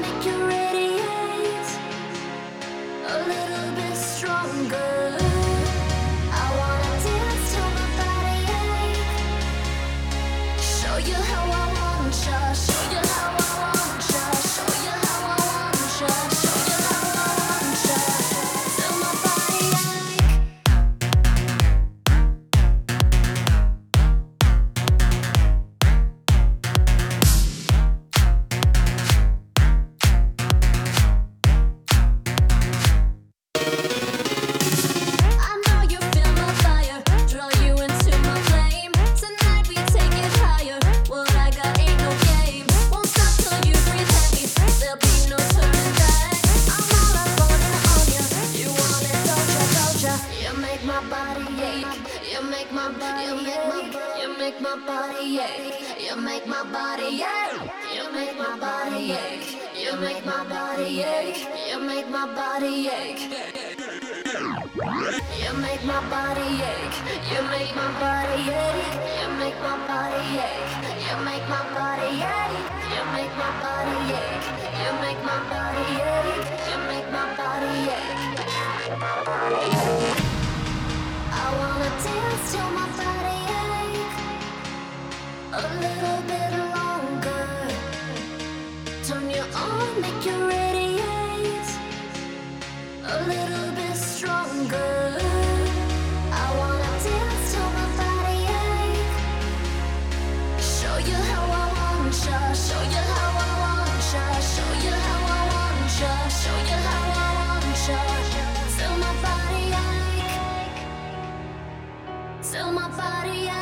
make you radiate a little bit stronger. I wanna dance till my body ache. Show you how I want ya. Show you how I want ya. Show you how I want ya. Show you how I want ya. Till my body ache. I know you feel my fire, draw you into my flame. Tonight we take it higher. What I got ain't no game. Won't stop till you breathe heavy. There'll be no turning back. I'm all up on ya. You want it, doja. You make my body ache. You make my body ache. You make my body ache. You make my body ache. You make my body ache. You make my body ache. You make my body ache. You make my body ache. You make my body ache. You make my body ache. You make my body ache. You make my body ache. You make my body ache. You make my body ache. I wanna dance till my body ache a little bit longer. Turn you on, make you radiate a little bit stronger. I wanna dance till my body ache. Show you how I want ya. Show you how I want ya. Show you how I want ya. Show you how I want ya. Till my body ache. Till my body ache.